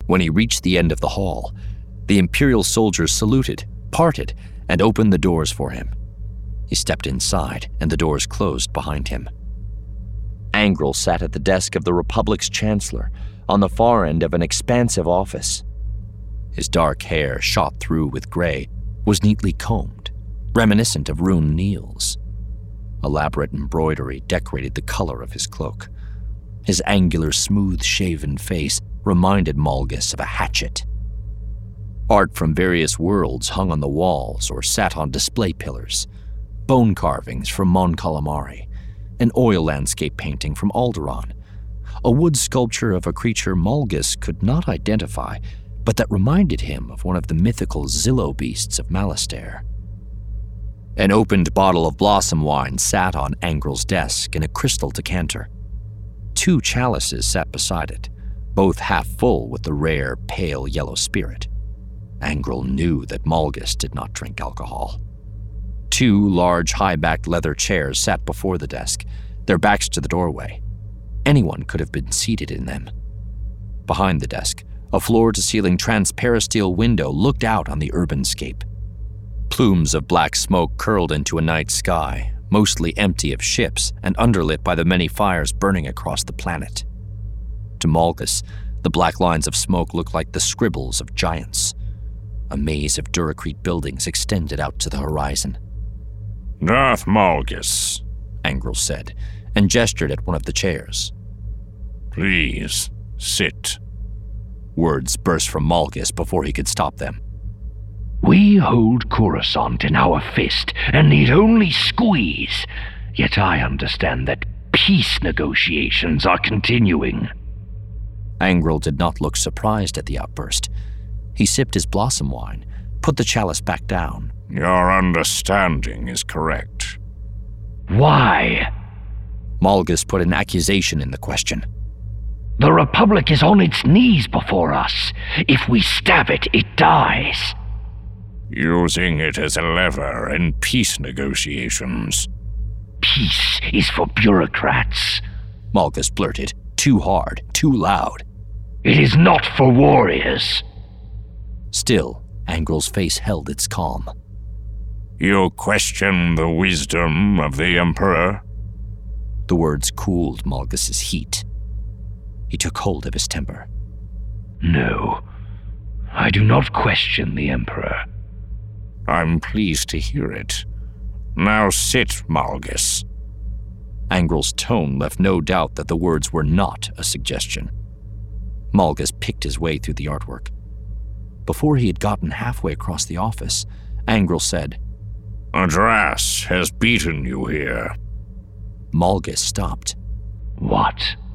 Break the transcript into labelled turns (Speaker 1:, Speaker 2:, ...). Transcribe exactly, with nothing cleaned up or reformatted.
Speaker 1: When he reached the end of the hall, the Imperial soldiers saluted, parted, and opened the doors for him. He stepped inside, and the doors closed behind him. Angrel sat at the desk of the Republic's Chancellor, on the far end of an expansive office. His dark hair, shot through with gray, was neatly combed, reminiscent of Rune Niels. Elaborate embroidery decorated the color of his cloak. His angular, smooth-shaven face reminded Malgus of a hatchet. Art from various worlds hung on the walls or sat on display pillars. Bone carvings from Mon Calamari, an oil landscape painting from Alderaan, a wood sculpture of a creature Malgus could not identify, but that reminded him of one of the mythical Zillo beasts of Malastare. An opened bottle of blossom wine sat on Angrel's desk in a crystal decanter. Two chalices sat beside it, both half full with the rare, pale yellow spirit. Angrel knew that Malgus did not drink alcohol. Two large, high-backed leather chairs sat before the desk, their backs to the doorway. Anyone could have been seated in them. Behind the desk, a floor-to-ceiling transparisteel window looked out on the urbanscape. Plumes of black smoke curled into a night sky, mostly empty of ships and underlit by the many fires burning across the planet. To Malgus, the black lines of smoke looked like the scribbles of giants. A maze of Duracrete buildings extended out to the horizon.
Speaker 2: "Darth Malgus,"
Speaker 1: Angrel said, and gestured at one of the chairs.
Speaker 2: "Please, sit."
Speaker 1: Words burst from Malgus before he could stop them.
Speaker 3: "We hold Coruscant in our fist and need only squeeze, yet I understand that peace negotiations are continuing."
Speaker 1: Angrel did not look surprised at the outburst. He sipped his blossom wine, put the chalice back down.
Speaker 2: "Your understanding is correct."
Speaker 3: "Why?"
Speaker 1: Malgus put an accusation in the question.
Speaker 3: "The Republic is on its knees before us. If we stab it, it dies."
Speaker 2: "Using it as a lever in peace negotiations."
Speaker 3: "Peace is for bureaucrats,"
Speaker 1: Malgus blurted, too hard, too loud.
Speaker 3: "It is not for warriors."
Speaker 1: Still, Angrel's face held its calm.
Speaker 2: "You question the wisdom of the Emperor?"
Speaker 1: The words cooled Malgus's heat. He took hold of his temper.
Speaker 3: "No, I do not question the Emperor."
Speaker 2: "I'm pleased to hear it. Now sit, Malgus."
Speaker 1: Angrel's tone left no doubt that the words were not a suggestion. Malgus picked his way through the artwork. Before he had gotten halfway across the office, Angrel said,
Speaker 2: "Adras has beaten you here."
Speaker 1: Malgus stopped.
Speaker 3: "What?"